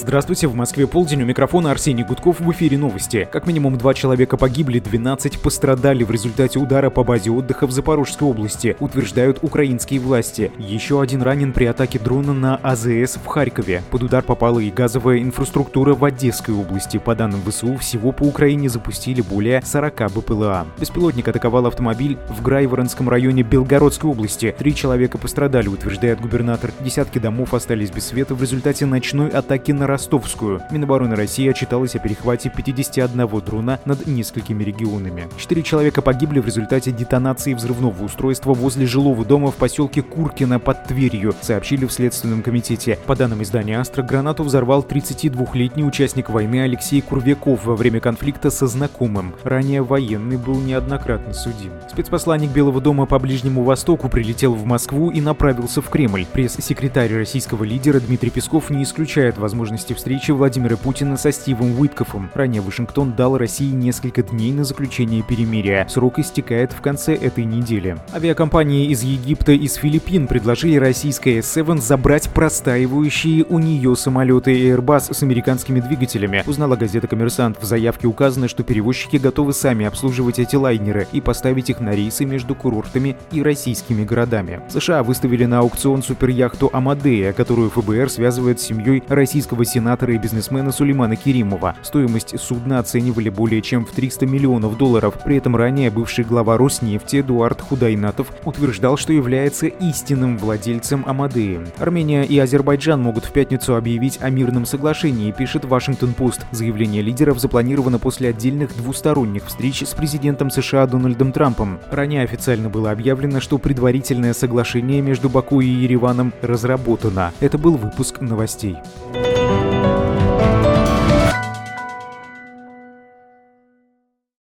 Здравствуйте, в Москве полдень, у микрофона Арсений Гудков, в эфире новости. Как минимум 2 человека погибли, 12 пострадали в результате удара по базе отдыха в Запорожской области, утверждают украинские власти. Еще один ранен при атаке дрона на АЗС в Харькове. Под удар попала и газовая инфраструктура в Одесской области. По данным ВСУ, всего по Украине запустили более 40 БПЛА. Беспилотник атаковал автомобиль в Грайворонском районе Белгородской области. 3 человека пострадали, утверждает губернатор. Десятки домов остались без света в результате ночной атаки на Ростовскую. Минобороны России отчиталась о перехвате 51 дрона над несколькими регионами. 4 человека погибли в результате детонации взрывного устройства возле жилого дома в поселке Куркино под Тверью, сообщили в Следственном комитете. По данным издания «Астра», гранату взорвал 32-летний участник войны Алексей Курвяков во время конфликта со знакомым. Ранее военный был неоднократно судим. Спецпосланник Белого дома по Ближнему Востоку прилетел в Москву и направился в Кремль. Пресс-секретарь российского лидера Дмитрий Песков не исключает возможности встречи Владимира Путина со Стивом Уиткофом. Ранее Вашингтон дал России несколько дней на заключение перемирия. Срок истекает в конце этой недели. Авиакомпании из Египта и из Филиппин предложили российской S-7 забрать простаивающие у нее самолеты Airbus с американскими двигателями. Узнала газета «Коммерсант». В заявке указано, что перевозчики готовы сами обслуживать эти лайнеры и поставить их на рейсы между курортами и российскими городами. США выставили на аукцион суперяхту «Амадея», которую ФБР связывает с семьей российского сенатора и бизнесмена Сулеймана Керимова. Стоимость судна оценивали более чем в $300 миллионов. При этом ранее бывший глава Роснефти Эдуард Худайнатов утверждал, что является истинным владельцем Амадеи. Армения и Азербайджан могут в пятницу объявить о мирном соглашении, пишет Вашингтон-Пост. Заявление лидеров запланировано после отдельных двусторонних встреч с президентом США Дональдом Трампом. Ранее официально было объявлено, что предварительное соглашение между Баку и Ереваном разработано. Это был выпуск новостей.